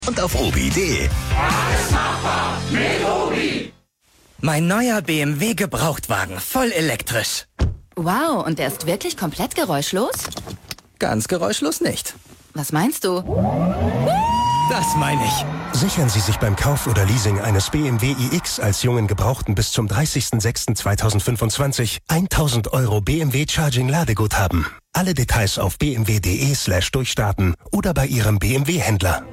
Und auf obi.de. Alles machbar mit Obi. Mein neuer BMW Gebrauchtwagen, voll elektrisch. Wow, und der ist wirklich komplett geräuschlos? Ganz geräuschlos nicht. Was meinst du? Das meine ich. Sichern Sie sich beim Kauf oder Leasing eines BMW iX als jungen Gebrauchten bis zum 30.06.2025 1.000 € BMW Charging Ladeguthaben. Alle Details auf bmw.de/durchstarten oder bei Ihrem BMW-Händler.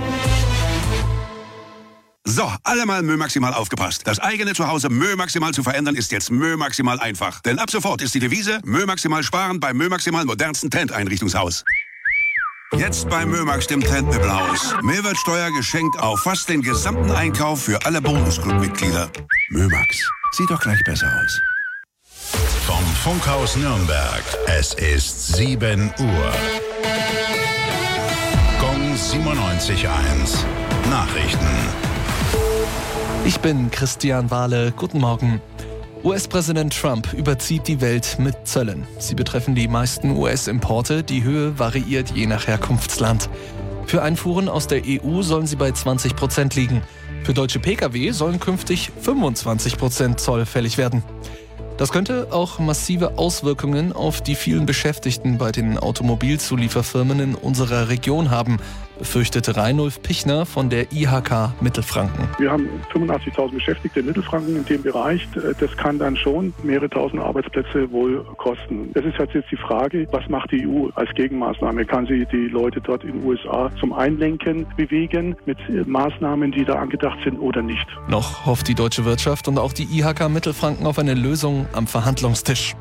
So, alle mal Mö Maximal aufgepasst. Das eigene Zuhause Mö Maximal zu verändern ist jetzt Mö Maximal einfach. Denn ab sofort ist die Devise Mö Maximal sparen beim Mö Maximal modernsten Tent-Einrichtungshaus. Jetzt bei Mömax, dem Tentmöbelhaus. Mehrwertsteuer geschenkt auf fast den gesamten Einkauf für alle Bonusclub-Mitglieder. Mömax, sieht doch gleich besser aus. Vom Funkhaus Nürnberg. Es ist 7 Uhr. Gong 97.1. Nachrichten. Ich bin Christian Wahle. Guten Morgen. US-Präsident Trump überzieht die Welt mit Zöllen. Sie betreffen die meisten US-Importe. Die Höhe variiert je nach Herkunftsland. Für Einfuhren aus der EU sollen sie bei 20% liegen. Für deutsche Pkw sollen künftig 25% Zoll fällig werden. Das könnte auch massive Auswirkungen auf die vielen Beschäftigten bei den Automobilzulieferfirmen in unserer Region haben, befürchtete Reinulf Pichner von der IHK Mittelfranken. Wir haben 85.000 Beschäftigte in Mittelfranken in dem Bereich. Das kann dann schon mehrere tausend Arbeitsplätze wohl kosten. Das ist halt jetzt die Frage, was macht die EU als Gegenmaßnahme? Kann sie die Leute dort in den USA zum Einlenken bewegen mit Maßnahmen, die da angedacht sind oder nicht? Noch hofft die deutsche Wirtschaft und auch die IHK Mittelfranken auf eine Lösung am Verhandlungstisch.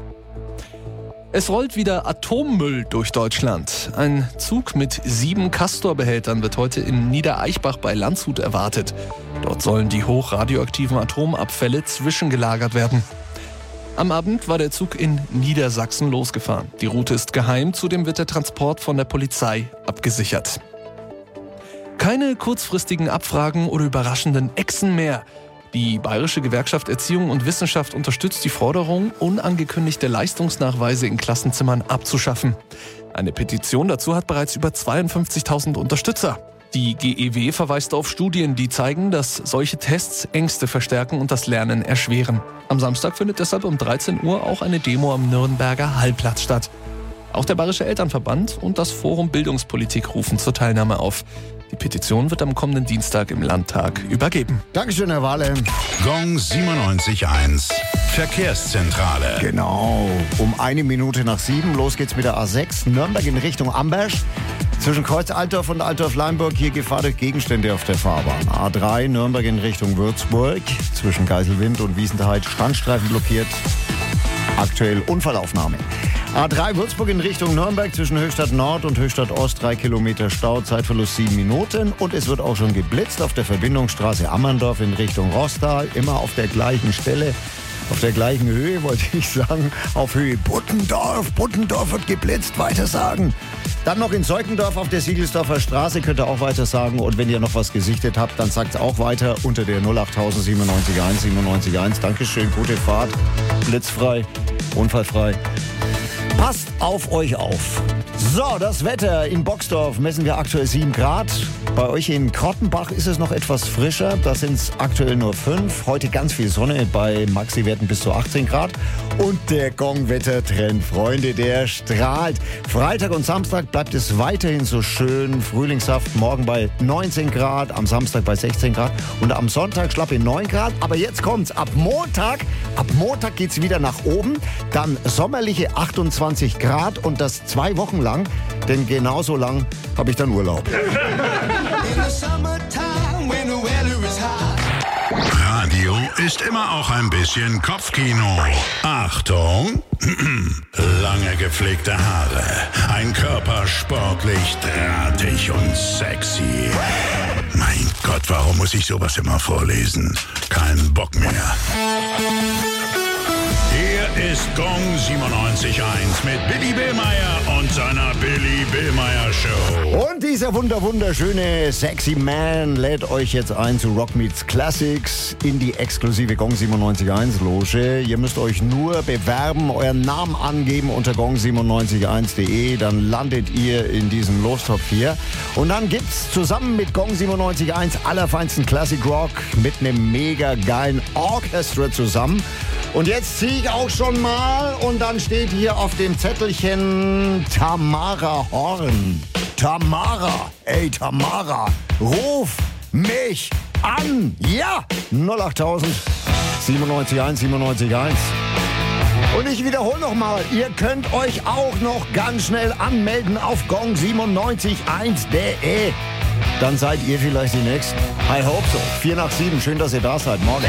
Es rollt wieder Atommüll durch Deutschland. Ein Zug mit 7 Castor-Behältern wird heute in Niedereichbach bei Landshut erwartet. Dort sollen die hochradioaktiven Atomabfälle zwischengelagert werden. Am Abend war der Zug in Niedersachsen losgefahren. Die Route ist geheim, zudem wird der Transport von der Polizei abgesichert. Keine kurzfristigen Abfragen oder überraschenden Exen mehr. Die Bayerische Gewerkschaft Erziehung und Wissenschaft unterstützt die Forderung, unangekündigte Leistungsnachweise in Klassenzimmern abzuschaffen. Eine Petition dazu hat bereits über 52.000 Unterstützer. Die GEW verweist auf Studien, die zeigen, dass solche Tests Ängste verstärken und das Lernen erschweren. Am Samstag findet deshalb um 13 Uhr auch eine Demo am Nürnberger Hallplatz statt. Auch der Bayerische Elternverband und das Forum Bildungspolitik rufen zur Teilnahme auf. Die Petition wird am kommenden Dienstag im Landtag übergeben. Dankeschön, Herr Wahle. Gong 97.1. Verkehrszentrale. Genau. Um 1:07. Los geht's mit der A6 Nürnberg in Richtung Amberg. Zwischen Kreuz Altdorf und Altdorf-Leinburg hier Gefahr durch Gegenstände auf der Fahrbahn. A3 Nürnberg in Richtung Würzburg. Zwischen Geiselwind und Wiesenthal Standstreifen blockiert. Aktuell Unfallaufnahme. A3 Würzburg in Richtung Nürnberg zwischen Höchstadt Nord und Höchstadt Ost 3 Kilometer Stau, Zeitverlust 7 Minuten. Und es wird auch schon geblitzt auf der Verbindungsstraße Ammerndorf in Richtung Rostal, immer auf der gleichen Stelle. Auf der gleichen Höhe, wollte ich sagen, auf Höhe Buttendorf. Buttendorf wird geblitzt, weiter sagen. Dann noch in Seukendorf auf der Siegelsdorfer Straße, könnt ihr auch weiter sagen. Und wenn ihr noch was gesichtet habt, dann sagt es auch weiter unter der 08000 97 1 97 1. Dankeschön, gute Fahrt, blitzfrei, unfallfrei. Passt auf euch auf. So, das Wetter in Boxdorf messen wir aktuell 7 Grad. Bei euch in Krottenbach ist es noch etwas frischer. Da sind es aktuell nur 5. Heute ganz viel Sonne bei Maxi-Werten bis zu 18 Grad. Und der Gong-Wettertrend, Freunde, der strahlt. Freitag und Samstag bleibt es weiterhin so schön. Frühlingshaft, morgen bei 19 Grad, am Samstag bei 16 Grad und am Sonntag schlappe 9 Grad. Aber jetzt kommt's, ab Montag geht's wieder nach oben. Dann sommerliche 28 Grad und das 2 Wochen lang. Denn genauso lang habe ich dann Urlaub. Radio ist immer auch ein bisschen Kopfkino. Achtung! Lange gepflegte Haare, ein Körper sportlich, drahtig und sexy. Mein Gott, warum muss ich sowas immer vorlesen? Kein Bock mehr. Hier ist Gong 97.1 mit Billy Billmeyer und seiner Billy Billmeyer Show. Und dieser wunderschöne Sexy Man lädt euch jetzt ein zu Rock Meets Classics in die exklusive Gong 97.1 Loge. Ihr müsst euch nur bewerben, euren Namen angeben unter gong971.de, dann landet ihr in diesem Lostopf hier. Und dann gibt's zusammen mit Gong 97.1 allerfeinsten Classic Rock mit einem mega geilen Orchester zusammen. Und jetzt ziehe ich auch schon mal und dann steht hier auf dem Zettelchen Tamara Horn. Tamara, ey Tamara, ruf mich an. Ja, 08000 97.1 97.1. Und ich wiederhole nochmal, ihr könnt euch auch noch ganz schnell anmelden auf gong971.de. Dann seid ihr vielleicht die Nächsten. I hope so. 4 nach 7, schön, dass ihr da seid. Morgen.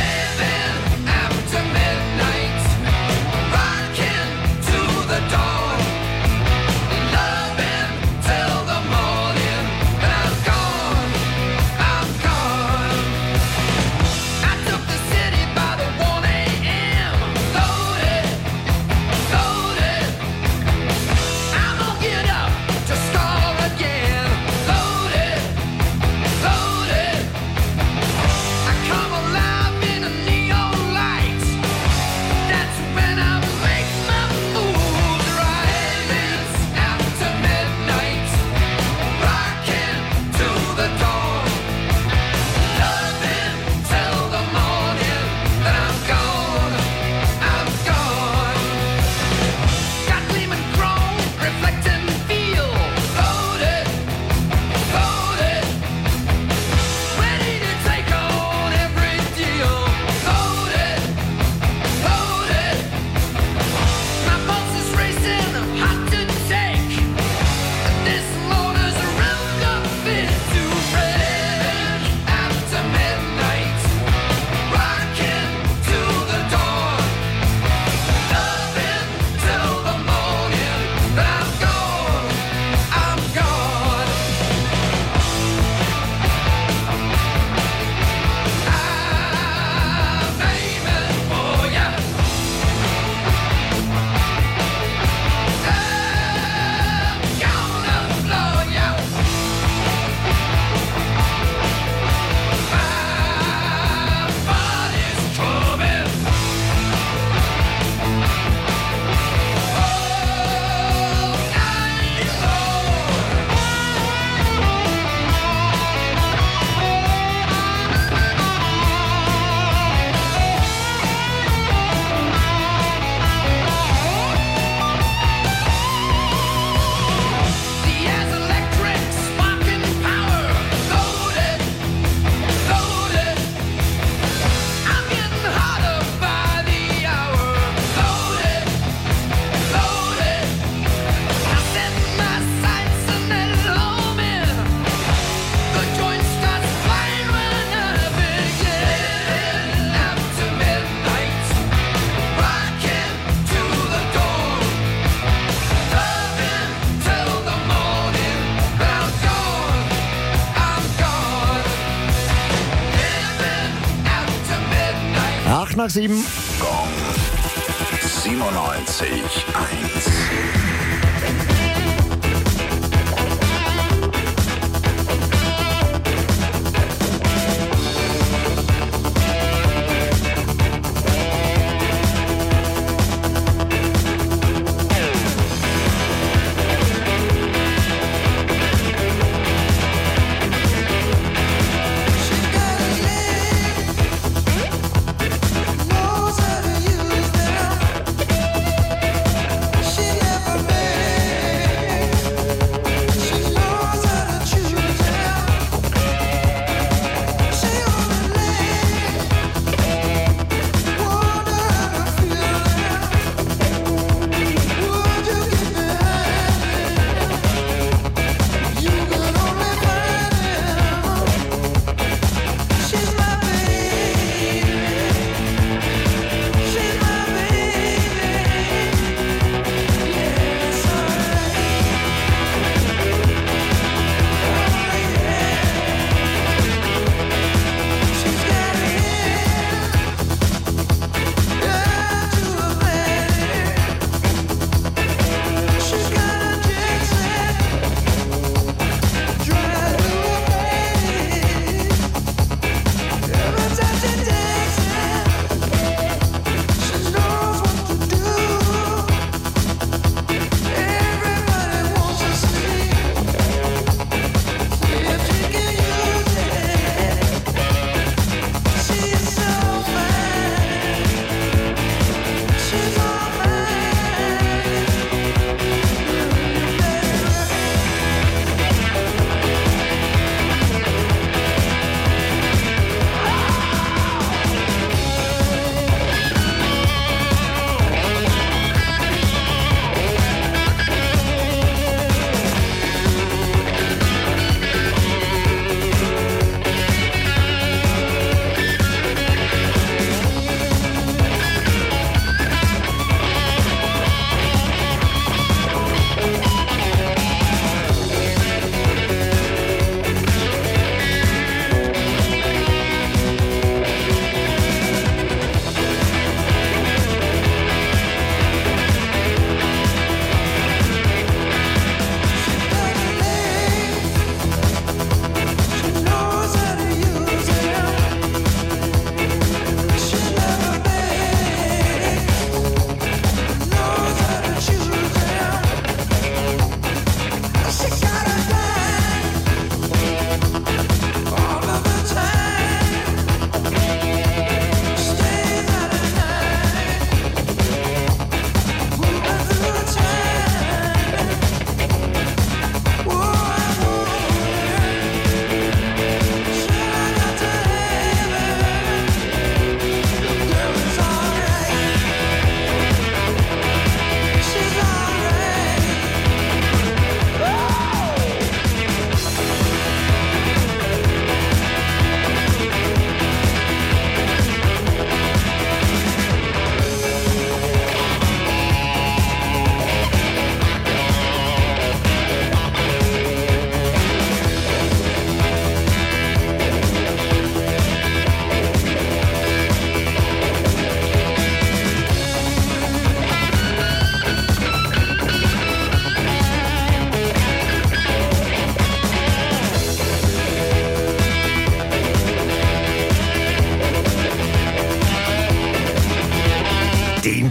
Nach 7. Gong 97.1. Knows how to use them. She never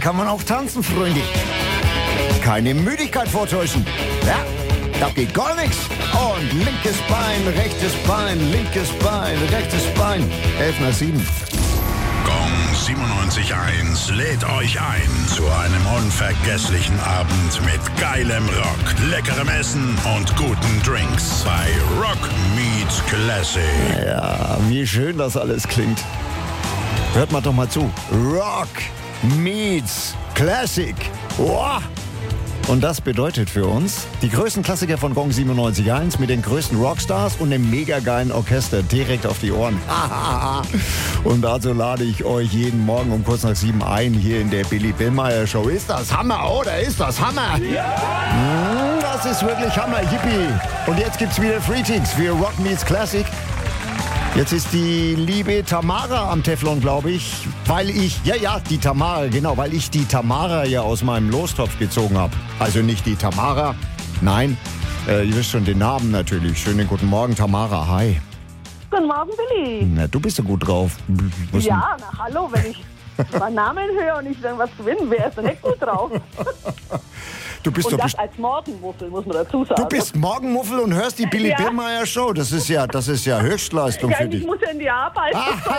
kann man auch tanzen, Freunde. Keine Müdigkeit vortäuschen. Ja, da geht gar nichts. Und linkes Bein, rechtes Bein, linkes Bein, rechtes Bein. 11:07. Gong 97.1 lädt euch ein zu einem unvergesslichen Abend mit geilem Rock, leckerem Essen und guten Drinks bei Rock Meets Classic. Ja, wie schön das alles klingt. Hört mal doch mal zu. Rock Meets Classic. Wow. Und das bedeutet für uns die größten Klassiker von Gong 97.1 mit den größten Rockstars und einem mega geilen Orchester direkt auf die Ohren. Und dazu lade ich euch jeden Morgen um kurz nach 7 ein hier in der Billy Billmeyer Show. Ist das Hammer, oder? Ist das Hammer? Ja! Das ist wirklich Hammer, yippie. Und jetzt gibt's wieder Freetings für Rock Meets Classic. Jetzt ist die liebe Tamara am Teflon, glaube ich, weil ich die Tamara ja aus meinem Lostopf gezogen habe. Also nicht die Tamara, nein, ihr wisst schon den Namen natürlich. Schönen guten Morgen, Tamara, hi. Guten Morgen, Billy. Na, du bist so gut drauf. Ja, na hallo, wenn ich meinen Namen höre und ich dann was gewinne, wer ist denn nicht gut drauf? Du bist und das als Morgenmuffel, muss man dazu sagen. Du bist Morgenmuffel und hörst die Billy Billmeyer Show. Das ist ja Höchstleistung für dich. Ich muss ja in die Arbeit.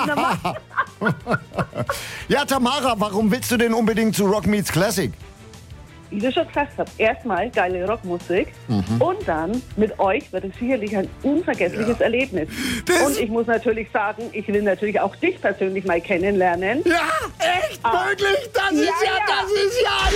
Ja, Tamara, warum willst du denn unbedingt zu Rock Meets Classic? Wie du schon gesagt hast, erstmal geile Rockmusik und dann mit euch wird es sicherlich ein unvergessliches Erlebnis. Und ich muss natürlich sagen, ich will natürlich auch dich persönlich mal kennenlernen. Ja, echt möglich? Das ist ja.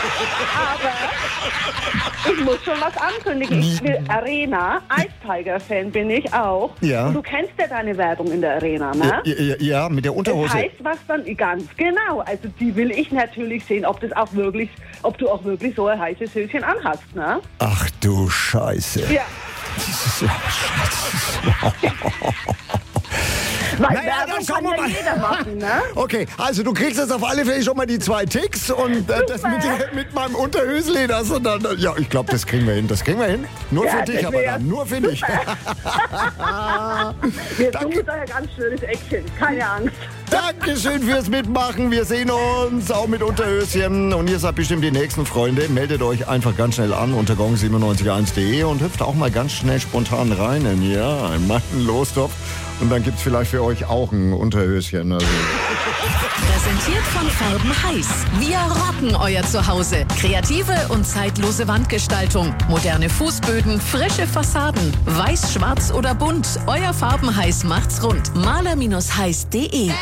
Aber ich muss schon was ankündigen. Ich will Arena, Ice Tiger-Fan bin ich auch. Ja. Und du kennst ja deine Werbung in der Arena, ne? Ja, mit der Unterhose. Das heißt, was dann ganz genau. Also die will ich natürlich sehen, ob du auch wirklich so ein heißes Höschen anhast, ne? Ach du Scheiße. Ja. Das ist ja scheiße. Weil Werbung kann ja jeder machen, ne? Okay, also du kriegst jetzt auf alle Fälle schon mal die 2 Ticks und das mit meinem Unterhösli, und dann, ja, ich glaube, das kriegen wir hin. Nur für dich aber dann, nur für dich. Wir suchen da ja ganz schönes Eckchen, keine Angst. Dankeschön fürs Mitmachen. Wir sehen uns auch mit Unterhöschen. Und ihr seid bestimmt die nächsten Freunde. Meldet euch einfach ganz schnell an unter gong971.de und hüpft auch mal ganz schnell spontan rein in meinen Lostopf. Und dann gibt's vielleicht für euch auch ein Unterhöschen. Also. Präsentiert von Farben Heiß. Wir rocken euer Zuhause. Kreative und zeitlose Wandgestaltung. Moderne Fußböden, frische Fassaden. Weiß, schwarz oder bunt. Euer Farben Heiß macht's rund. Maler-heiß.de.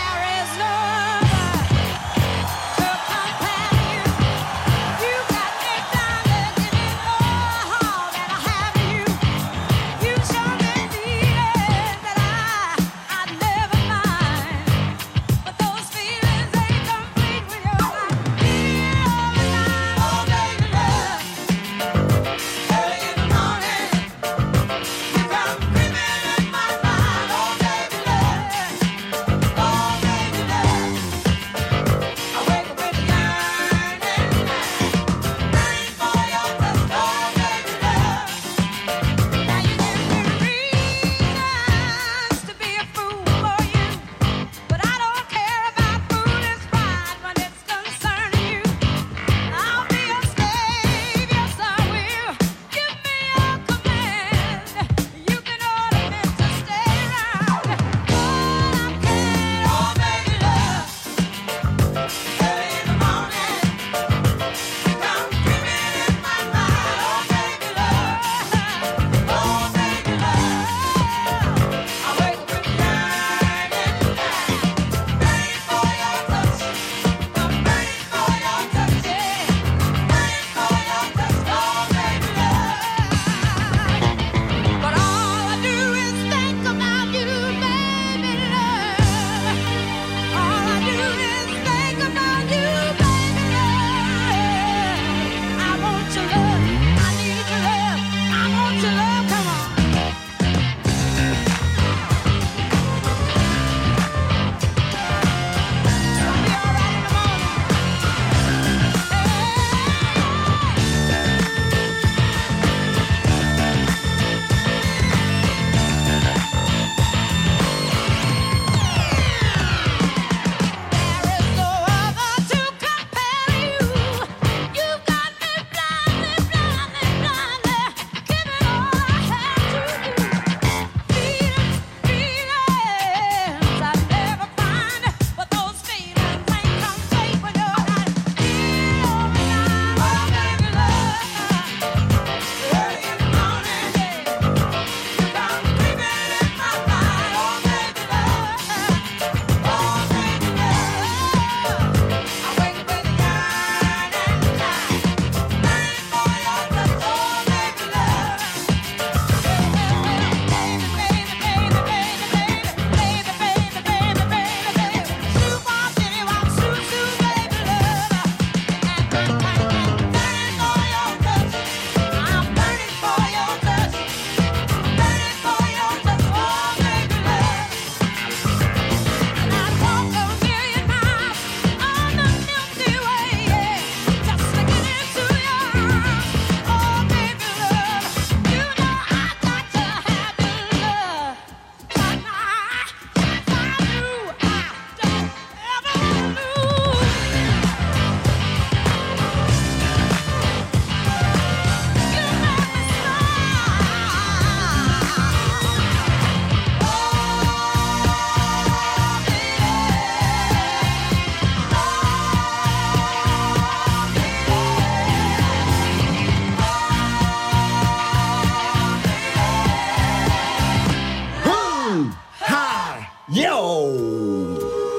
Yo!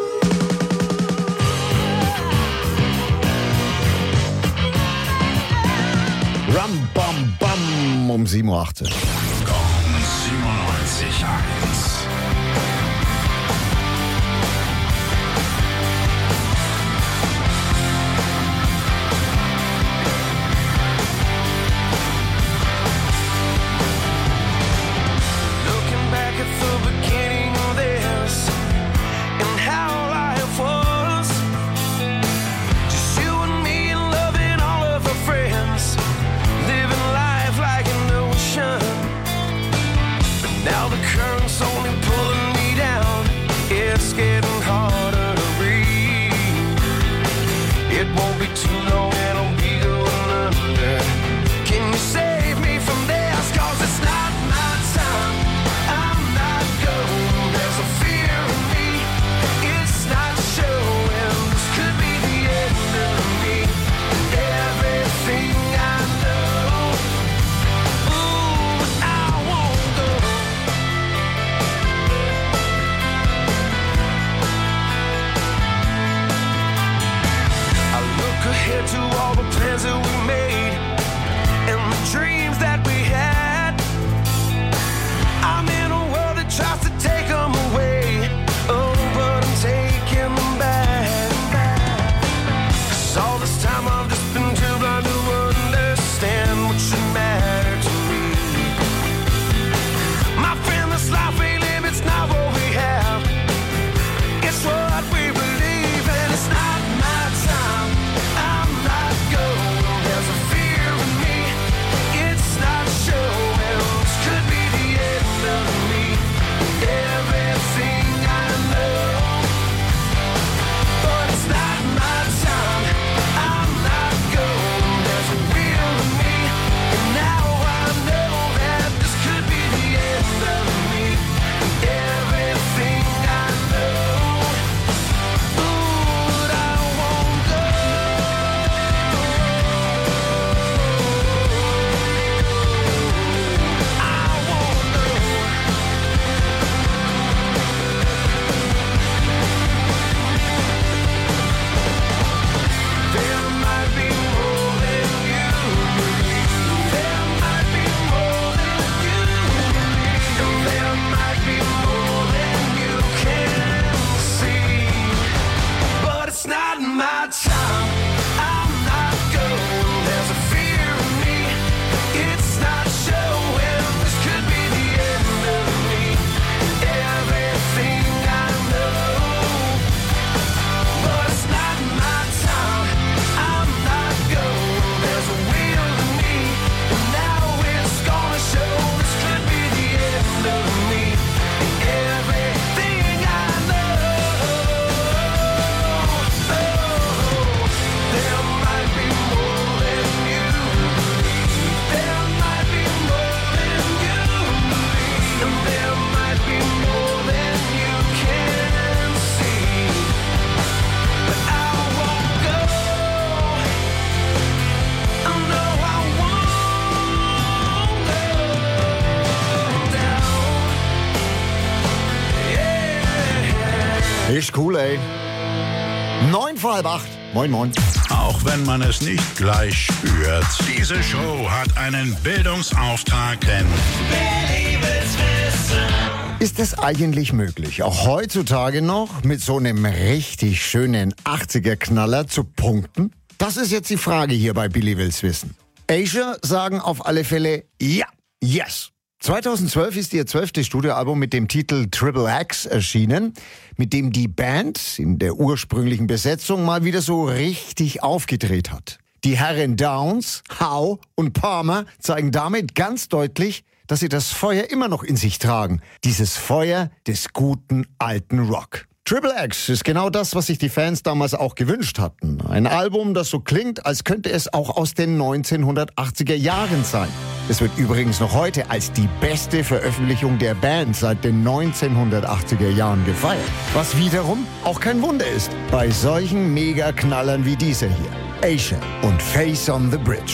Rum, bam, bam um 7.18 Uhr. 97.1. Ist cool, ey. 9 vor halb 8. Moin, moin. Auch wenn man es nicht gleich spürt, diese Show hat einen Bildungsauftrag, denn Willi will's wissen. Ist es eigentlich möglich, auch heutzutage noch mit so einem richtig schönen 80er-Knaller zu punkten? Das ist jetzt die Frage hier bei Billy will's wissen. Asia sagen auf alle Fälle ja, yes. 2012 ist ihr 12. Studioalbum mit dem Titel Triple X erschienen, mit dem die Band in der ursprünglichen Besetzung mal wieder so richtig aufgedreht hat. Die Herren Downs, Howe und Palmer zeigen damit ganz deutlich, dass sie das Feuer immer noch in sich tragen. Dieses Feuer des guten alten Rock. Triple X ist genau das, was sich die Fans damals auch gewünscht hatten. Ein Album, das so klingt, als könnte es auch aus den 1980er Jahren sein. Es wird übrigens noch heute als die beste Veröffentlichung der Band seit den 1980er Jahren gefeiert. Was wiederum auch kein Wunder ist bei solchen Mega-Knallern wie dieser hier. Asia und Face on the Bridge.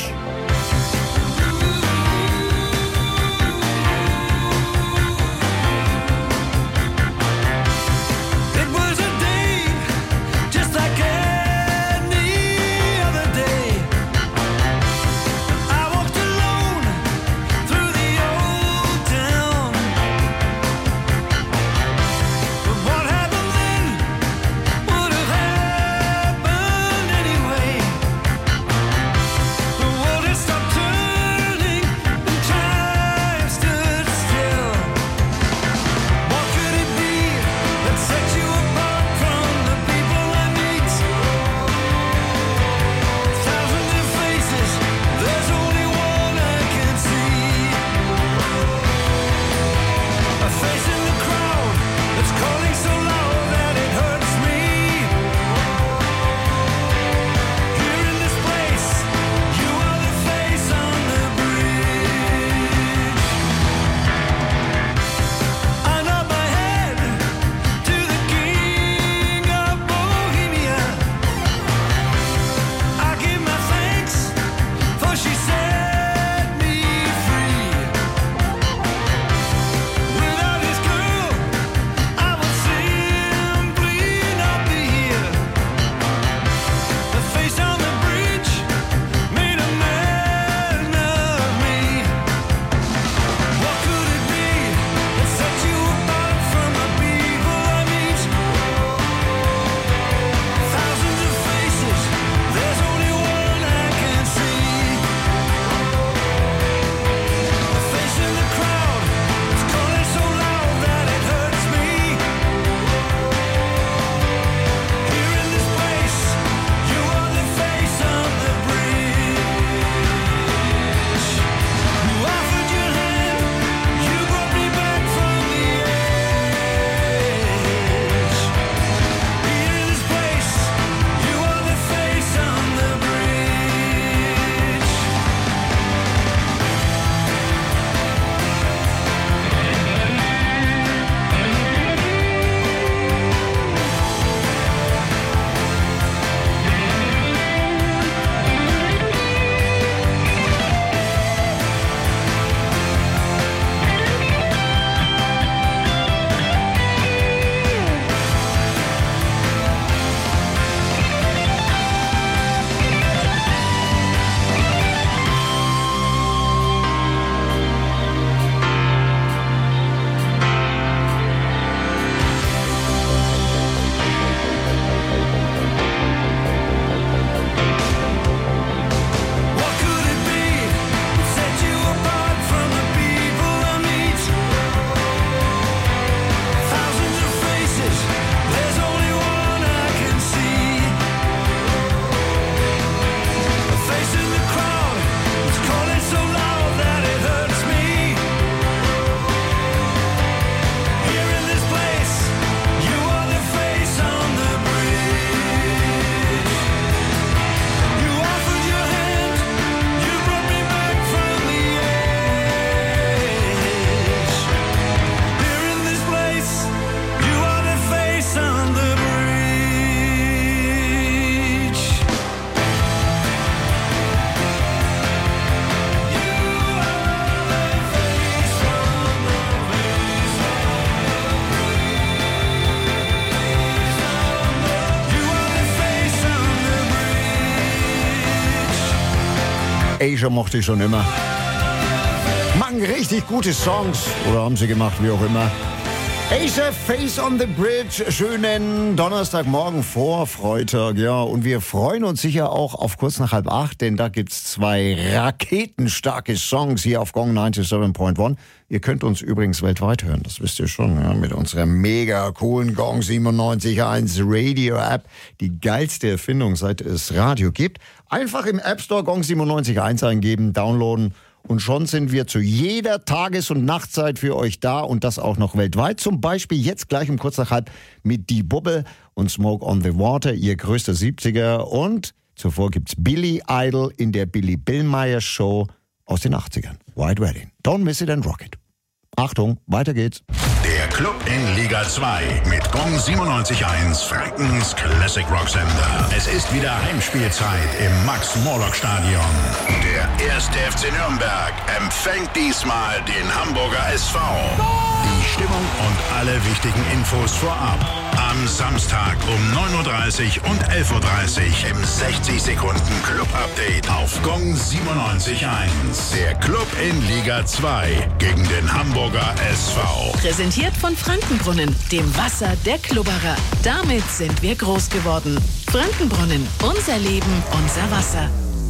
Asia mochte ich schon immer. Machen richtig gute Songs. Oder haben sie gemacht, wie auch immer. Asia, Face on the Bridge. Schönen Donnerstagmorgen vor Freitag. Ja, und wir freuen uns sicher auch auf kurz nach 7:30, denn da gibt's 2 raketenstarke Songs hier auf Gong 97.1. Ihr könnt uns übrigens weltweit hören, das wisst ihr schon, ja, mit unserer mega coolen Gong 97.1 Radio-App. Die geilste Erfindung, seit es Radio gibt. Einfach im App Store Gong 97.1 eingeben, downloaden. Und schon sind wir zu jeder Tages- und Nachtzeit für euch da und das auch noch weltweit. Zum Beispiel jetzt gleich um kurz nach 7:30 mit Die Bubble und Smoke on the Water, ihr größter 70er. Und zuvor gibt's Billy Idol in der Billy Billmeyer Show aus den 80ern. White Wedding. Don't miss it and rock it. Achtung, weiter geht's. Der Club in Liga 2 mit Gong 97.1, Frankens Classic Rock Sender. Es ist wieder Heimspielzeit im Max-Morlock-Stadion. Der 1. FC Nürnberg empfängt diesmal den Hamburger SV. Die Stimmung und alle wichtigen Infos vorab. Am Samstag um 9.30 Uhr und 11.30 Uhr im 60-Sekunden-Club-Update auf Gong 97.1. Der Club in Liga 2 gegen den Hamburger SV. Präsentiert von Frankenbrunnen, dem Wasser der Klubberer. Damit sind wir groß geworden. Frankenbrunnen, unser Leben, unser Wasser.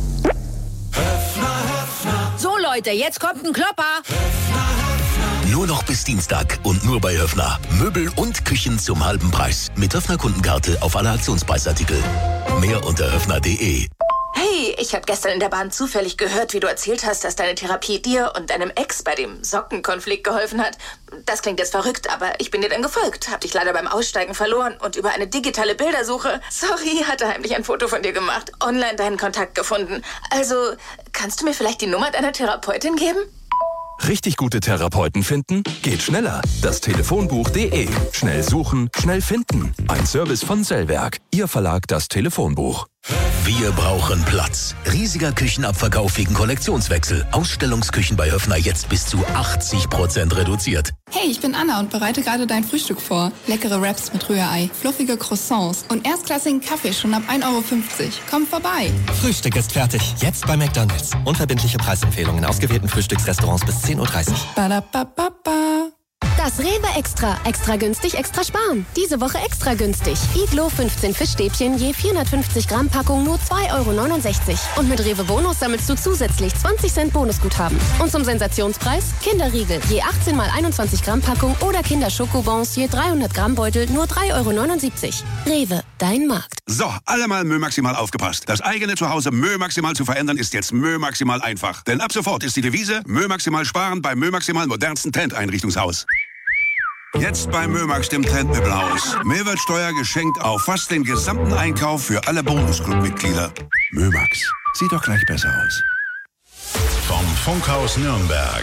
So Leute, jetzt kommt ein Klopper. Nur noch bis Dienstag und nur bei Höffner. Möbel und Küchen zum halben Preis. Mit Höffner-Kundenkarte auf alle Aktionspreisartikel. Mehr unter höffner.de. Hey, ich habe gestern in der Bahn zufällig gehört, wie du erzählt hast, dass deine Therapie dir und deinem Ex bei dem Sockenkonflikt geholfen hat. Das klingt jetzt verrückt, aber ich bin dir dann gefolgt. Hab dich leider beim Aussteigen verloren und über eine digitale Bildersuche, sorry, hatte heimlich ein Foto von dir gemacht, online deinen Kontakt gefunden. Also, kannst du mir vielleicht die Nummer deiner Therapeutin geben? Richtig gute Therapeuten finden? Geht schneller. Das Telefonbuch.de. Schnell suchen, schnell finden. Ein Service von Sellwerk. Ihr Verlag Das Telefonbuch. Wir brauchen Platz. Riesiger Küchenabverkauf wegen Kollektionswechsel. Ausstellungsküchen bei Höffner jetzt bis zu 80% reduziert. Hey, ich bin Anna und bereite gerade dein Frühstück vor. Leckere Wraps mit Rührei, fluffige Croissants und erstklassigen Kaffee schon ab 1,50 €. Komm vorbei. Frühstück ist fertig. Jetzt bei McDonald's. Unverbindliche Preisempfehlungen in ausgewählten Frühstücksrestaurants bis 10:30 Uhr. Badabababa. Das Rewe Extra. Extra günstig, extra sparen. Diese Woche extra günstig. Iglo 15 Fischstäbchen je 450 Gramm Packung nur 2,69 €. Und mit Rewe Bonus sammelst du zusätzlich 20 Cent Bonusguthaben. Und zum Sensationspreis Kinderriegel je 18 mal 21 Gramm Packung oder Kinderschokobons je 300 Gramm Beutel nur 3,79 €. Rewe, dein Markt. So, alle mal Mö Maximal aufgepasst. Das eigene Zuhause Mö Maximal zu verändern ist jetzt Mö Maximal einfach. Denn ab sofort ist die Devise Mö Maximal sparen beim Mö Maximal modernsten Tent-Einrichtungshaus. Jetzt bei Mömax, dem Trendmöbelhaus. Mehrwertsteuer geschenkt auf fast den gesamten Einkauf für alle Bonusclub-Mitglieder. Mömax, sieht doch gleich besser aus. Vom Funkhaus Nürnberg.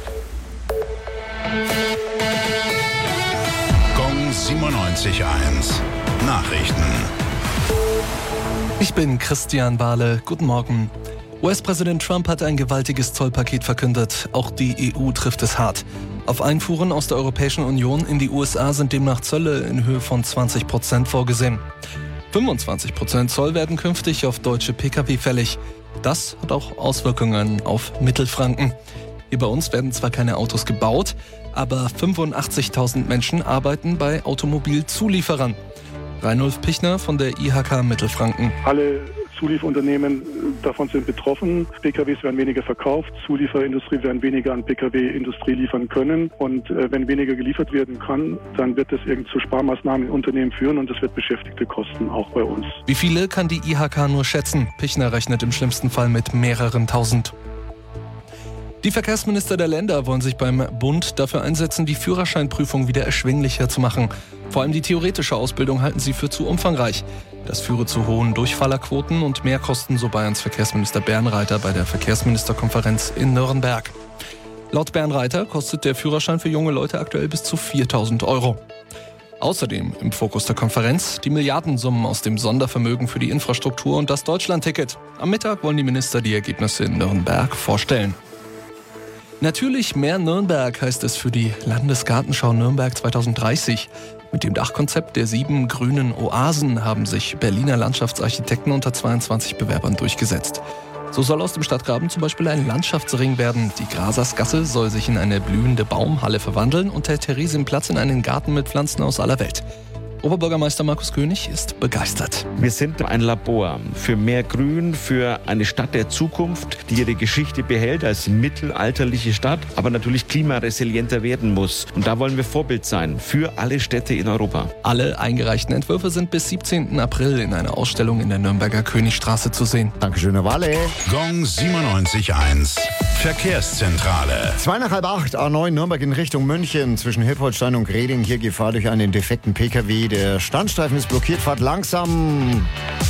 Gong 97.1. Nachrichten. Ich bin Christian Bahle. Guten Morgen. US-Präsident Trump hat ein gewaltiges Zollpaket verkündet. Auch die EU trifft es hart. Auf Einfuhren aus der Europäischen Union in die USA sind demnach Zölle in Höhe von 20% vorgesehen. 25% Zoll werden künftig auf deutsche Pkw fällig. Das hat auch Auswirkungen auf Mittelfranken. Hier bei uns werden zwar keine Autos gebaut, aber 85.000 Menschen arbeiten bei Automobilzulieferern. Reinulf Pichner von der IHK Mittelfranken. Alle Zulieferunternehmen davon sind betroffen. PKWs werden weniger verkauft, Zulieferindustrie werden weniger an PKW-Industrie liefern können. Und wenn weniger geliefert werden kann, dann wird das zu Sparmaßnahmen in Unternehmen führen und das wird Beschäftigte kosten, auch bei uns. Wie viele kann die IHK nur schätzen? Pichner rechnet im schlimmsten Fall mit mehreren tausend. Die Verkehrsminister der Länder wollen sich beim Bund dafür einsetzen, die Führerscheinprüfung wieder erschwinglicher zu machen. Vor allem die theoretische Ausbildung halten sie für zu umfangreich. Das führe zu hohen Durchfallerquoten und Mehrkosten, so Bayerns Verkehrsminister Bernreiter bei der Verkehrsministerkonferenz in Nürnberg. Laut Bernreiter kostet der Führerschein für junge Leute aktuell bis zu 4.000 €. Außerdem im Fokus der Konferenz die Milliardensummen aus dem Sondervermögen für die Infrastruktur und das Deutschlandticket. Am Mittag wollen die Minister die Ergebnisse in Nürnberg vorstellen. Natürlich mehr Nürnberg heißt es für die Landesgartenschau Nürnberg 2030. Mit dem Dachkonzept der 7 grünen Oasen haben sich Berliner Landschaftsarchitekten unter 22 Bewerbern durchgesetzt. So soll aus dem Stadtgraben zum Beispiel ein Landschaftsring werden. Die Grasersgasse soll sich in eine blühende Baumhalle verwandeln und der Theresienplatz in einen Garten mit Pflanzen aus aller Welt. Oberbürgermeister Markus König ist begeistert. Wir sind ein Labor für mehr Grün, für eine Stadt der Zukunft, die ihre Geschichte behält als mittelalterliche Stadt, aber natürlich klimaresilienter werden muss. Und da wollen wir Vorbild sein für alle Städte in Europa. Alle eingereichten Entwürfe sind bis 17. April in einer Ausstellung in der Nürnberger Königstraße zu sehen. Dankeschön, Herr Walle. Gong 97.1 Verkehrszentrale. 7:30 A9 Nürnberg in Richtung München zwischen Hilpoltstein und Greding. Hier Gefahr durch einen defekten PKW. Der Standstreifen ist blockiert, fahrt langsam.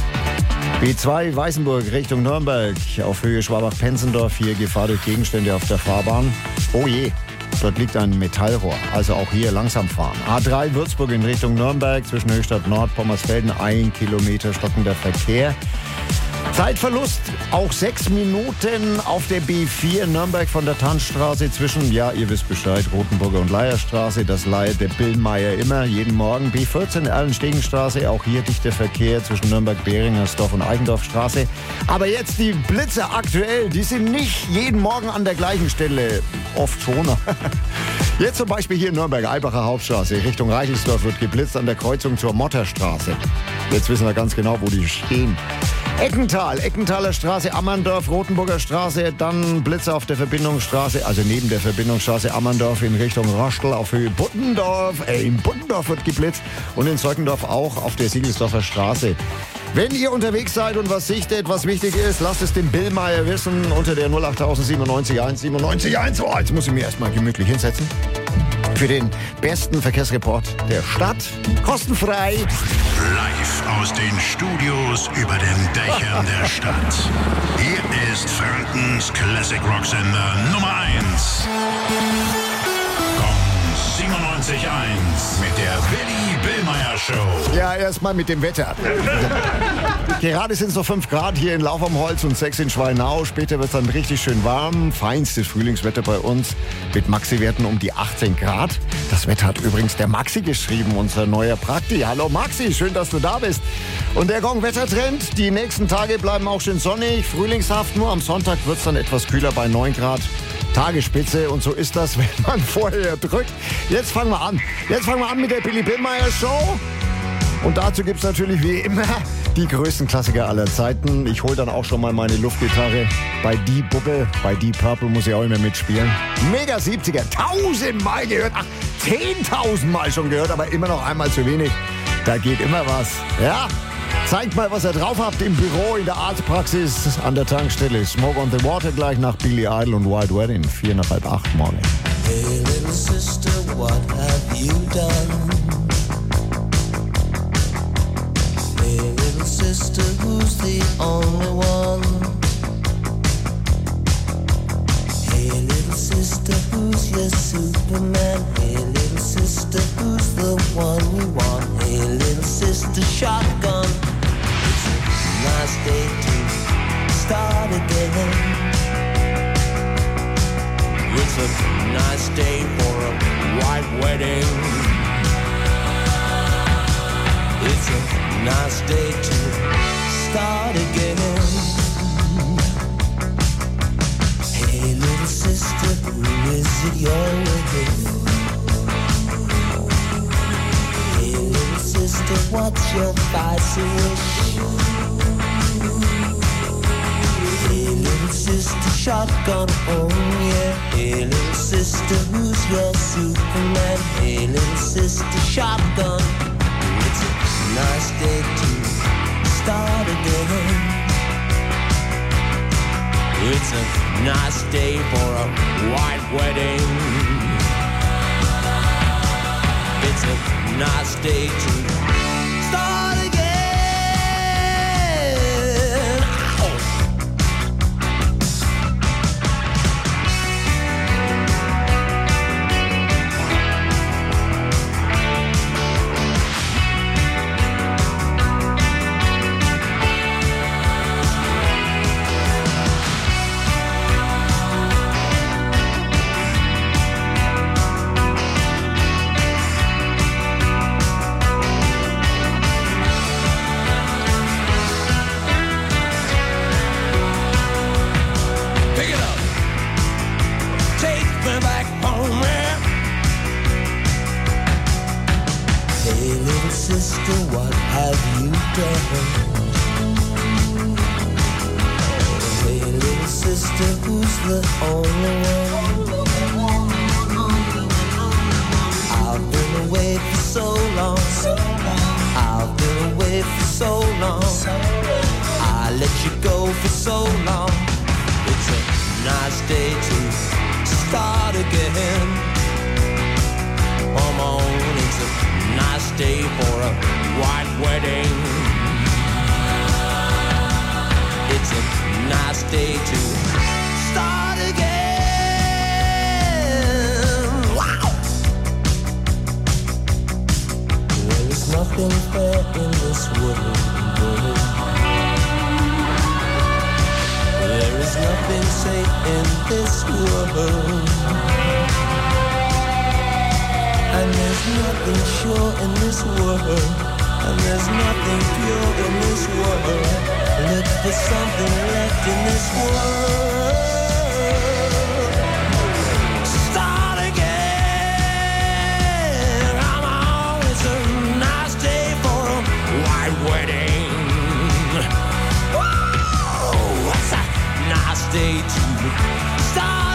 B2 Weißenburg Richtung Nürnberg auf Höhe Schwabach-Penzendorf. Hier Gefahr durch Gegenstände auf der Fahrbahn. Oh je, dort liegt ein Metallrohr. Also auch hier langsam fahren. A3 Würzburg in Richtung Nürnberg zwischen Höchstadt Nord, Pommersfelden. 1 Kilometer stockender Verkehr. Zeitverlust, auch 6 Minuten auf der B4 Nürnberg von der Tanzstraße zwischen, ja, ihr wisst Bescheid, Rothenburger und Leierstraße. Das leiht der Billmeier immer, jeden Morgen. B14 Erlenstegenstraße, auch hier dichter Verkehr zwischen Nürnberg-Beringersdorf und Eigendorfstraße. Aber jetzt die Blitze aktuell, die sind nicht jeden Morgen an der gleichen Stelle, oft schon. Jetzt zum Beispiel hier in Nürnberg, Eibacher Hauptstraße, Richtung Reichelsdorf wird geblitzt an der Kreuzung zur Motterstraße. Jetzt wissen wir ganz genau, wo die stehen. Eckenthaler Straße, Ammerndorf, Rothenburger Straße, dann Blitze auf der Verbindungsstraße, also neben der Verbindungsstraße Ammerndorf in Richtung Roschtel auf Höhe Buttendorf. In Buttendorf wird geblitzt und in Zeukendorf auch auf der Siegelsdorfer Straße. Wenn ihr unterwegs seid und was sichtet, was wichtig ist, lasst es dem Billmeier wissen unter der 08097 197 Oh, jetzt muss ich mir erstmal gemütlich hinsetzen. Für den besten Verkehrsreport der Stadt. Kostenfrei. Live aus den Studios über den Dächern der Stadt. Hier ist Frankens Classic Rock Sender Nummer 1. Gong 97.1 mit der Willi Billmeier Show. Ja, erstmal mit dem Wetter. Gerade sind es noch 5 Grad hier in Lauf am Holz und 6 in Schweinau. Später wird es dann richtig schön warm. Feinstes Frühlingswetter bei uns mit Maxi-Werten um die 18 Grad. Das Wetter hat übrigens der Maxi geschrieben, unser neuer Prakti. Hallo Maxi, schön, dass du da bist. Und der Gong-Wettertrend, die nächsten Tage bleiben auch schön sonnig, frühlingshaft. Nur am Sonntag wird es dann etwas kühler bei 9 Grad. Tagesspitze und so ist das, wenn man vorher drückt. Jetzt fangen wir an. Jetzt fangen wir an mit der Billy Billmeier Show. Und dazu gibt es natürlich wie immer die größten Klassiker aller Zeiten. Ich hole dann auch schon mal meine Luftgitarre. Bei Deep Bubble, bei Deep Purple muss ich auch immer mitspielen. Mega 70er, 1000-mal gehört. Ach, 10.000 Mal schon gehört, aber immer noch einmal zu wenig. Da geht immer was. Ja? Zeigt mal, was ihr drauf habt im Büro, in der Arztpraxis, an der Tankstelle. Smoke on the Water gleich nach Billy Idol und Wild Wedding. 7:45 morgen. Hey little sister, what have you done? Hey little sister, who's the only one? Hey little sister, who's your Superman? Hey little sister, who's the one you want? Hey little sister, shotgun. Nice day to start again. It's a nice day for a white wedding. It's a nice day to start again. Hey little sister, who is it you're with? Hey little sister, what's your spicy wish? Hey little sister, shotgun, oh yeah. Hey little sister, who's your Superman? Hey little sister, shotgun. It's a nice day to start again. It's a nice day for a white wedding. It's a nice day to start again. Hey little sister, what have you done? Hey little sister, who's the only one? I've been away for so long. I've been away for so long. I let you go for so long. It's a nice day to start again. Come on, it's a nice day for a white wedding. It's a nice day to start again. Wow! There is nothing fair in this world. There is nothing safe in this world. And there's nothing sure in this world. And there's nothing pure in this world. Look for something left in this world. Start again. Come on, it's a nice day for a white wedding. Whoa, it's a nice day to start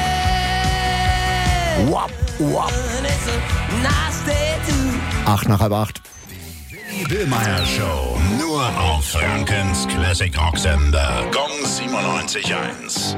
again. Wap, wap. And it's a nice day to 7:08. Die Billmeyer Show. Nur auf Frankens Classic Rock Sender. Gong 97.1.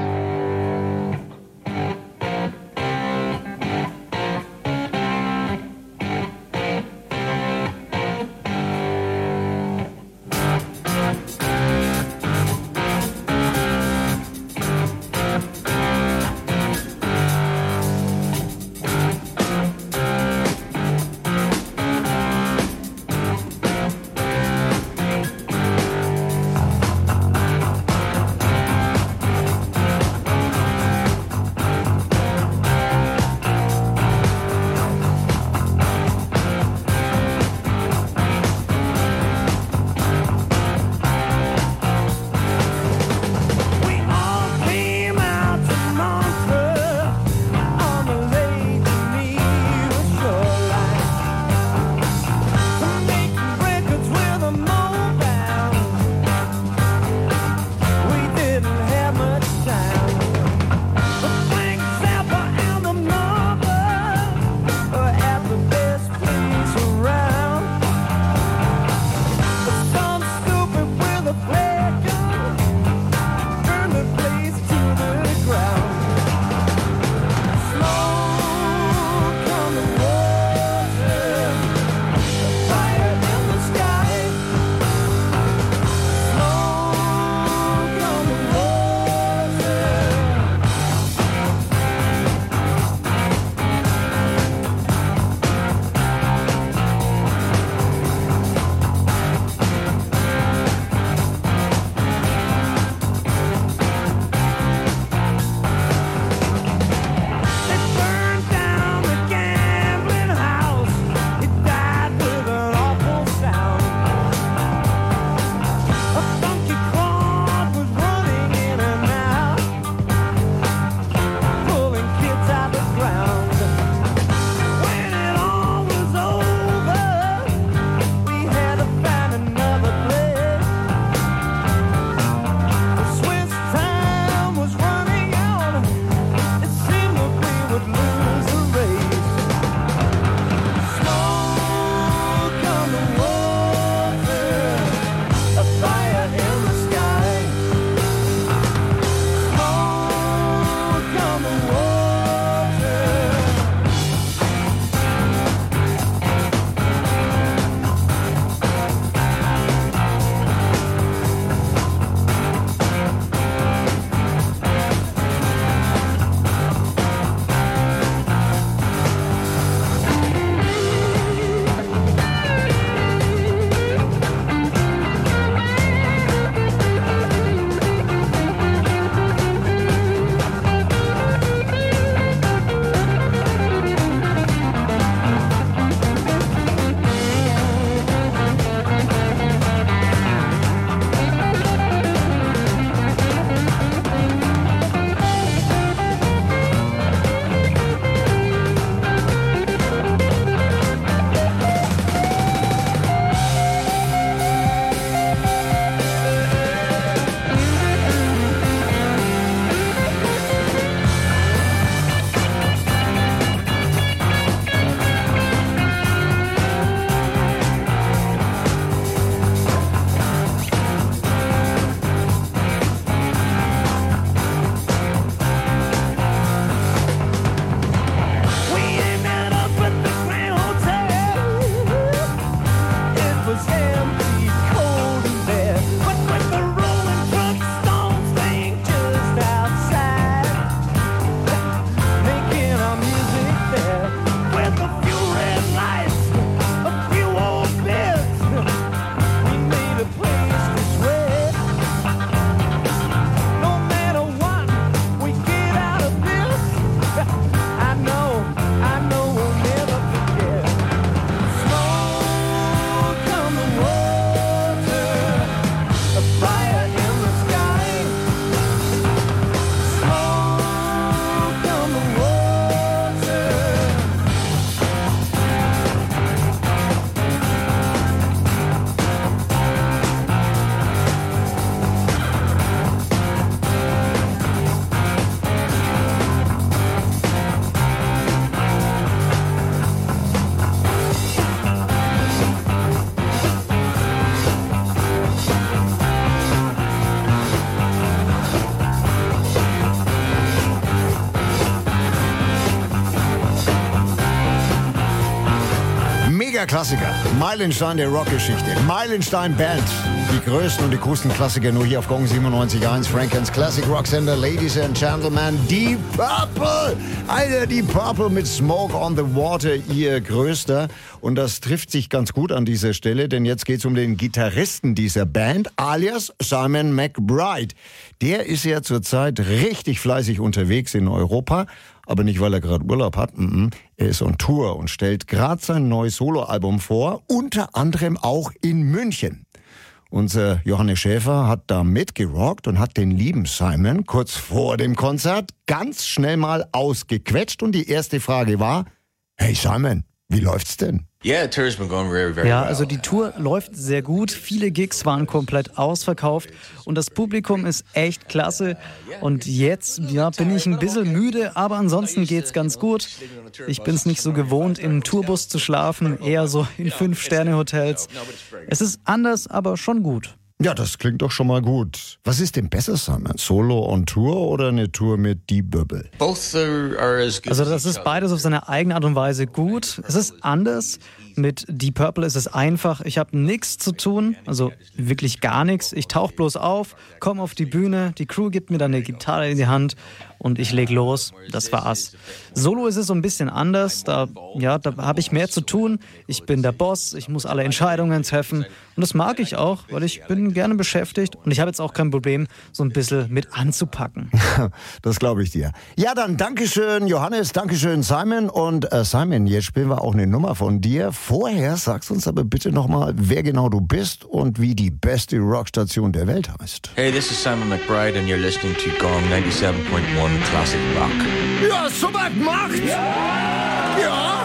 Klassiker. Meilenstein der Rockgeschichte. Meilenstein Band. Die größten und die coolsten Klassiker nur hier auf Gong 97.1. Frankens Classic Rock Sender. Ladies and Gentlemen, Deep Purple. Alter, Deep Purple mit Smoke on the Water, ihr größter. Und das trifft sich ganz gut an dieser Stelle, denn jetzt geht's um den Gitarristen dieser Band, alias Simon McBride. Der ist ja zurzeit richtig fleißig unterwegs in Europa. Aber nicht, weil er gerade Urlaub hat. Er ist on Tour und stellt gerade sein neues Soloalbum vor, unter anderem auch in München. Unser Johannes Schäfer hat da mitgerockt und hat den lieben Simon kurz vor dem Konzert ganz schnell mal ausgequetscht. Und die erste Frage war, hey Simon, wie läuft's denn? Ja, also die Tour läuft sehr gut. Viele Gigs waren komplett ausverkauft und das Publikum ist echt klasse. Und jetzt bin ich ein bisschen müde, aber ansonsten geht's ganz gut. Ich bin's nicht so gewohnt, im Tourbus zu schlafen, eher so in 5-Sterne-Hotels. Es ist anders, aber schon gut. Ja, das klingt doch schon mal gut. Was ist denn besser, Simon? Solo on Tour oder eine Tour mit Deep Purple? Also das ist beides auf seine eigene Art und Weise gut. Es ist anders. Mit Deep Purple ist es einfach. Ich habe nichts zu tun, also wirklich gar nichts. Ich tauche bloß auf, komme auf die Bühne, die Crew gibt mir dann eine Gitarre in die Hand und ich leg los. Das war's. Solo ist es so ein bisschen anders. Da habe ich mehr zu tun. Ich bin der Boss, ich muss alle Entscheidungen treffen. Und das mag ich auch, weil ich bin gerne beschäftigt. Und ich habe jetzt auch kein Problem, so ein bisschen mit anzupacken. Das glaube ich dir. Ja, dann Dankeschön Johannes, Dankeschön Simon. Und Simon, jetzt spielen wir auch eine Nummer von dir. Vorher sagst uns aber bitte nochmal, wer genau du bist und wie die beste Rockstation der Welt heißt. Hey, this is Simon McBride and you're listening to Gong 97.1 Classic Rock. Ja, super gemacht! Ja!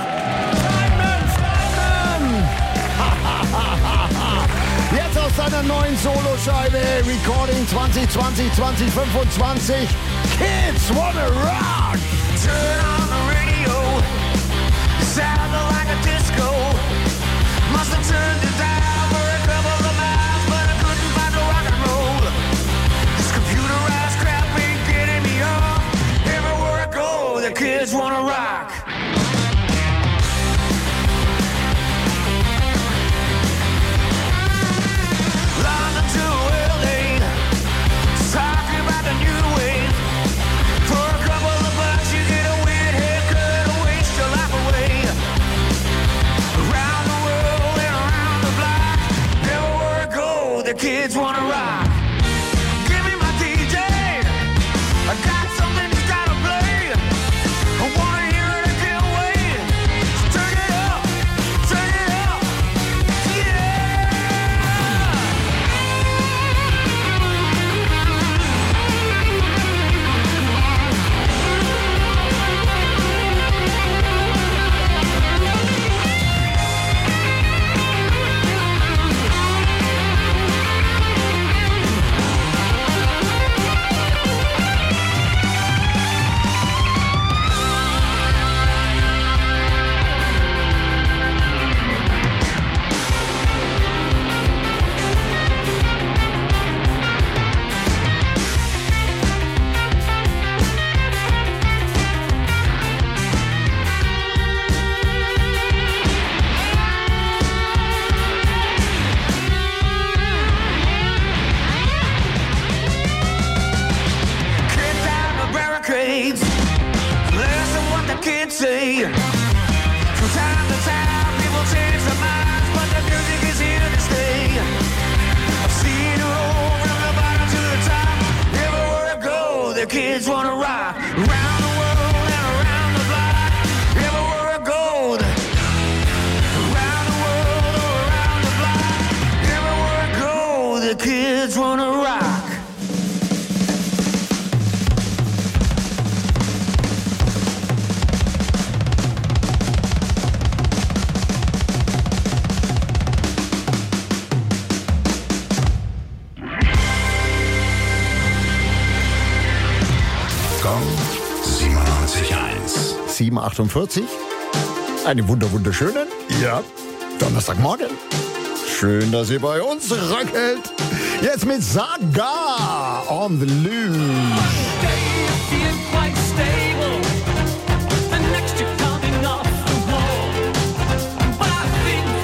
Jetzt aus seiner neuen Soloscheibe, Recording 2020-2025, Kids Wanna Rock! Turn on the radio, sounded like a disco. Must have turned it down for a couple of miles, but I couldn't find the rock and roll. This computerized crap ain't getting me off. Everywhere I go, the kids wanna rock. London to LA, talking about the new wave. For a couple of bucks, you get a weird haircut and waste your life away. Around the world and around the block, everywhere I go, the kids wanna rock. Give me my DJ, I got something that's gotta play. I wanna hear it, I can't wait. So turn it up, listen what the kids say. From time to time, people change their minds, but the music is here to stay. I've seen it all from the bottom to the top. Everywhere I go, the kids wanna rock. Around the world and around the block. Everywhere I go, around the world or around the block. Everywhere I go, the kids wanna rock. Gong 97.1. 7:48. Einen wunderschönen, Donnerstagmorgen. Schön, dass ihr bei uns röckelt. Jetzt mit Saga on the Loose. The next you're coming off the wall. But I think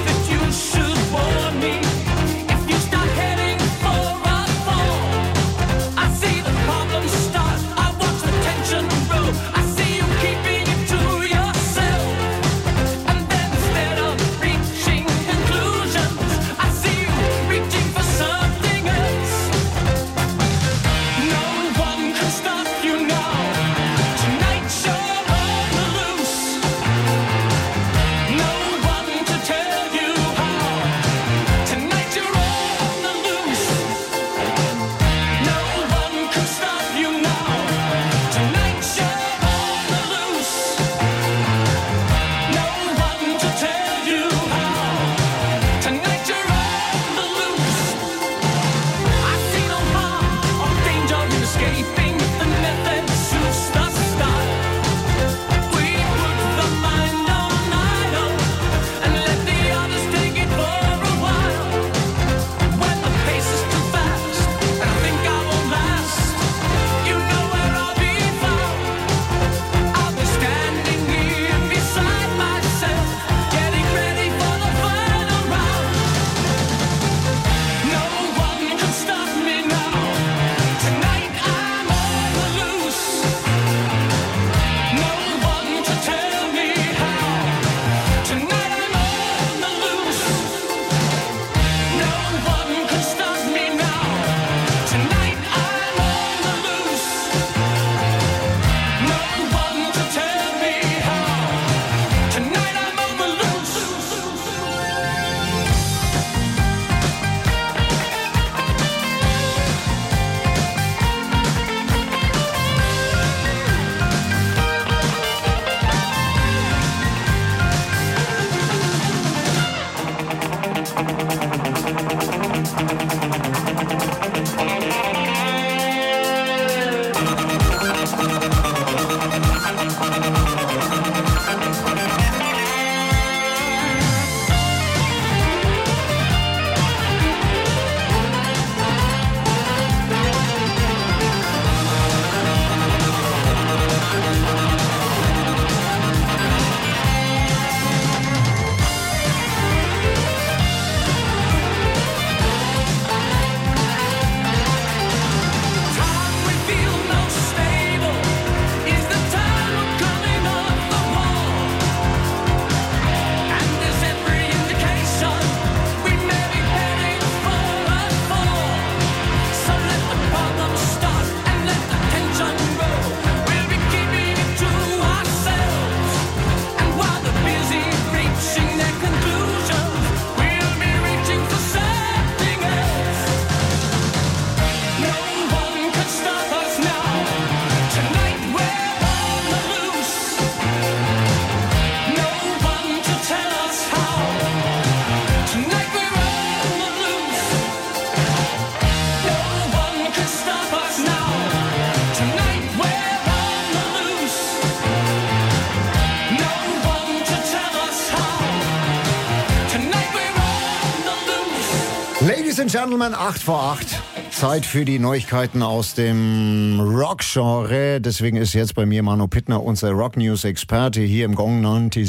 Ladies and Gentlemen, 8 vor 8. Zeit für die Neuigkeiten aus dem Rock-Genre. Deswegen ist jetzt bei mir Manu Pittner, unser Rock-News-Experte hier im Gong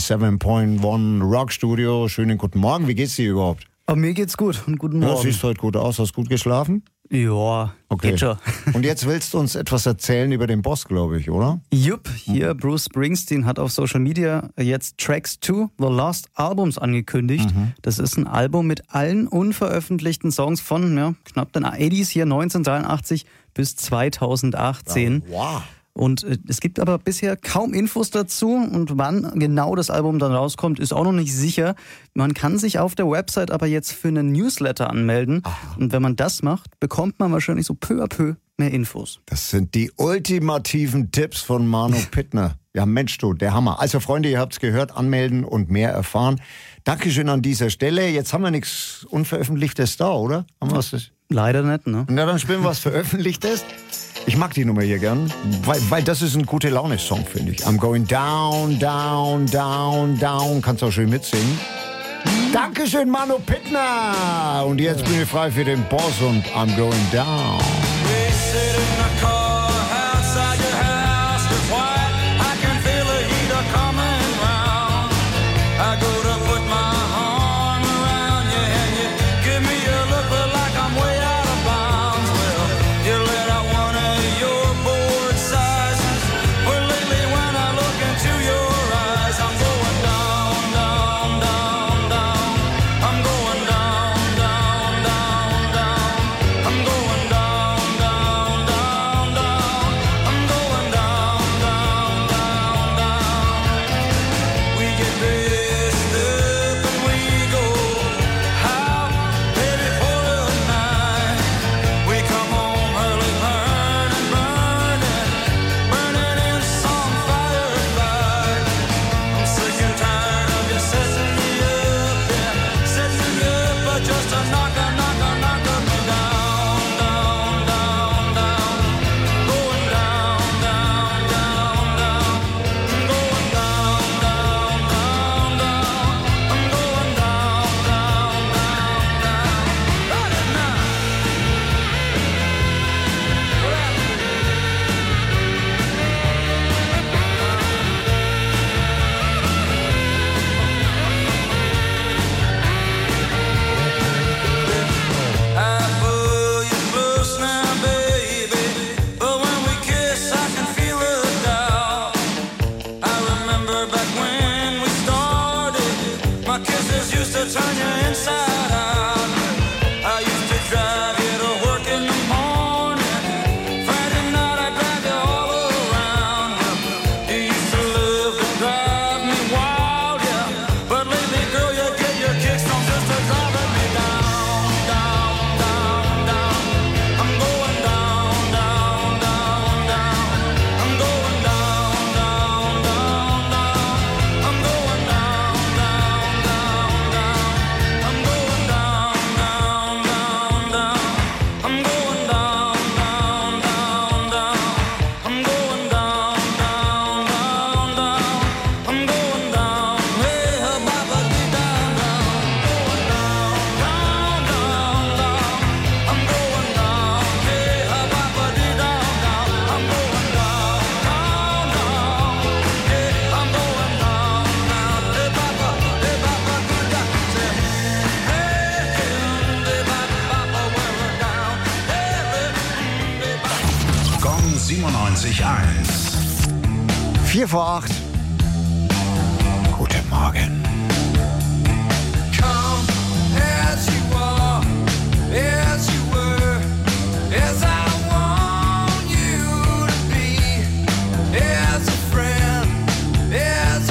97.1 Rock-Studio. Schönen guten Morgen. Wie geht's dir überhaupt? Mir geht's gut und guten Morgen. Ja, siehst heute gut aus. Hast gut geschlafen? Ja, okay. Geht schon. Und jetzt willst du uns etwas erzählen über den Boss, glaube ich, oder? Jupp, hier Bruce Springsteen hat auf Social Media jetzt Tracks to The Lost Albums angekündigt. Das ist ein Album mit allen unveröffentlichten Songs von knapp den 80s, hier 1983 bis 2018. Wow. Und es gibt aber bisher kaum Infos dazu und wann genau das Album dann rauskommt, ist auch noch nicht sicher. Man kann sich auf der Website aber jetzt für einen Newsletter anmelden. Und wenn man das macht, bekommt man wahrscheinlich so peu à peu mehr Infos. Das sind die ultimativen Tipps von Manu Pittner. Ja, Mensch, du, der Hammer. Also Freunde, ihr habt's gehört, anmelden und mehr erfahren. Dankeschön an dieser Stelle. Jetzt haben wir nichts Unveröffentlichtes da, oder? Haben wir was? Leider nicht, ne? Na, dann spielen wir was Veröffentlichtes. Ich mag die Nummer hier gern, weil das ist ein gute Laune-Song, finde ich. I'm going down, down, down, down. Kannst auch schön mitsingen. Dankeschön, Manu Pittner. Und jetzt bin ich frei für den Boss und I'm going down. 97.1. 4 vor 8. Guten Morgen. Come as you are, as you were, as I want you to be, as a friend, as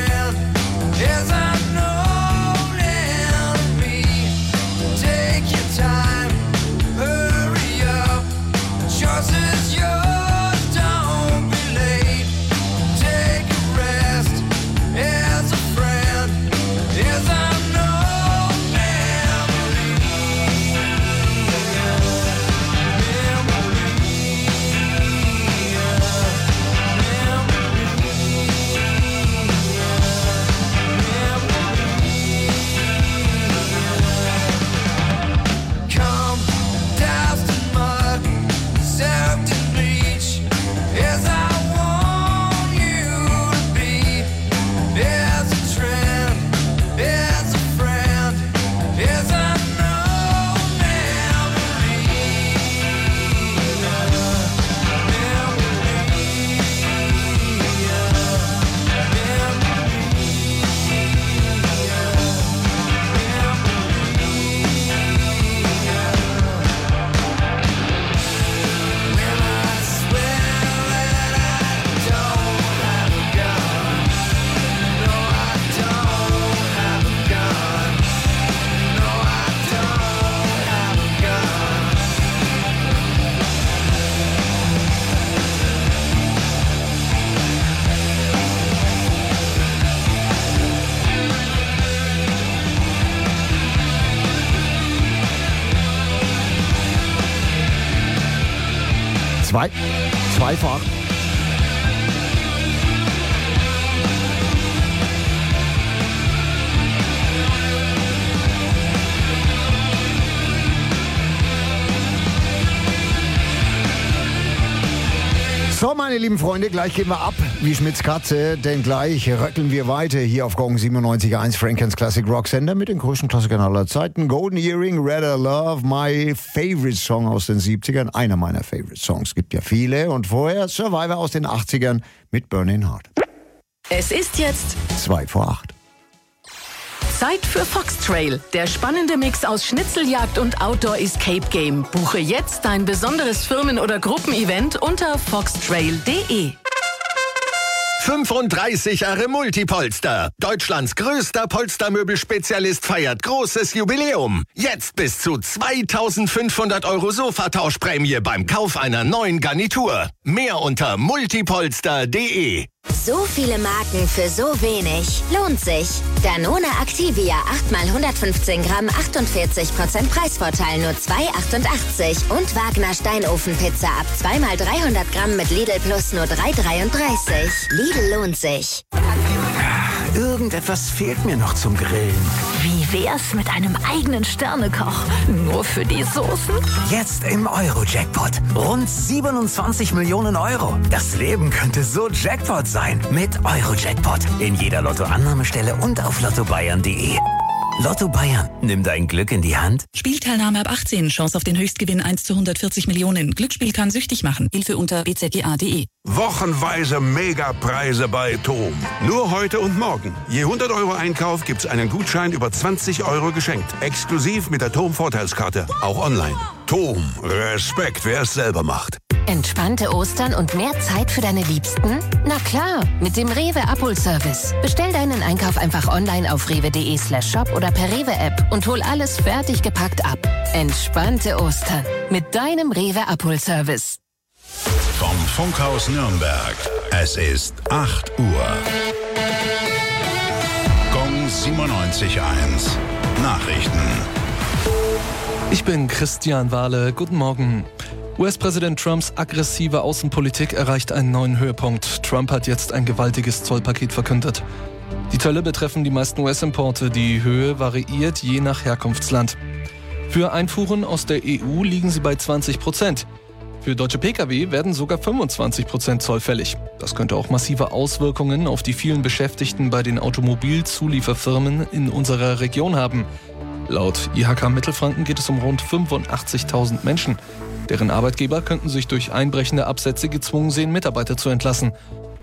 unknown enemy. Take your time, hurry up, choice is yours, don't be late. Take a rest, as a friend, as unknown memory. Come doused in mud, soaked in bleach, as I want you to be, as a trend, as a friend, as unknown memory. Zwei vor 8. So, meine lieben Freunde, gleich gehen wir ab wie Schmitz Katze, denn gleich röckeln wir weiter hier auf Gong 97.1 Frankens Classic Rock Sender mit den größten Klassikern aller Zeiten. Golden Earring, Redder Love, my favorite Song aus den 70ern, einer meiner favorite Songs, gibt ja viele. Und vorher Survivor aus den 80ern mit Burning Heart. Es ist jetzt 2 vor 8. Zeit für Foxtrail, der spannende Mix aus Schnitzeljagd und Outdoor Escape Game. Buche jetzt dein besonderes Firmen- oder Gruppenevent unter foxtrail.de. 35 Jahre Multipolster. Deutschlands größter Polstermöbelspezialist feiert großes Jubiläum. Jetzt bis zu 2.500 € Sofatauschprämie beim Kauf einer neuen Garnitur. Mehr unter multipolster.de. So viele Marken für so wenig. Lohnt sich. Danone Activia 8x115 Gramm, 48% Preisvorteil, nur 2,88. Und Wagner Steinofenpizza ab 2x300 Gramm mit Lidl Plus nur 3,33. Lidl lohnt sich. Irgendetwas fehlt mir noch zum Grillen. Wie wär's mit einem eigenen Sternekoch? Nur für die Soßen? Jetzt im Euro-Jackpot. Rund 27 Millionen €. Das Leben könnte so Jackpot sein. Mit Euro-Jackpot. In jeder Lottoannahmestelle und auf lottobayern.de. Lotto Bayern, nimm dein Glück in die Hand. Spielteilnahme ab 18, Chance auf den Höchstgewinn 1 zu 140 Millionen. Glücksspiel kann süchtig machen. Hilfe unter bzga.de. Wochenweise Megapreise bei TOM. Nur heute und morgen. Je 100 € Einkauf gibt's einen Gutschein über 20 € geschenkt. Exklusiv mit der TOM-Vorteilskarte. Auch online. TOM. Respekt, wer es selber macht. Entspannte Ostern und mehr Zeit für deine Liebsten? Na klar, mit dem Rewe Abholservice. Bestell deinen Einkauf einfach online auf rewe.de/shop oder per Rewe-App und hol alles fertig gepackt ab. Entspannte Ostern mit deinem Rewe Abholservice. Vom Funkhaus Nürnberg. Es ist 8 Uhr. Gong 97.1. Nachrichten. Ich bin Christian Wahle. Guten Morgen. US-Präsident Trumps aggressive Außenpolitik erreicht einen neuen Höhepunkt. Trump hat jetzt ein gewaltiges Zollpaket verkündet. Die Zölle betreffen die meisten US-Importe. Die Höhe variiert je nach Herkunftsland. Für Einfuhren aus der EU liegen sie bei 20%. Für deutsche Pkw werden sogar 25% Zoll fällig. Das könnte auch massive Auswirkungen auf die vielen Beschäftigten bei den Automobilzulieferfirmen in unserer Region haben. Laut IHK Mittelfranken geht es um rund 85.000 Menschen. Deren Arbeitgeber könnten sich durch einbrechende Absätze gezwungen sehen, Mitarbeiter zu entlassen.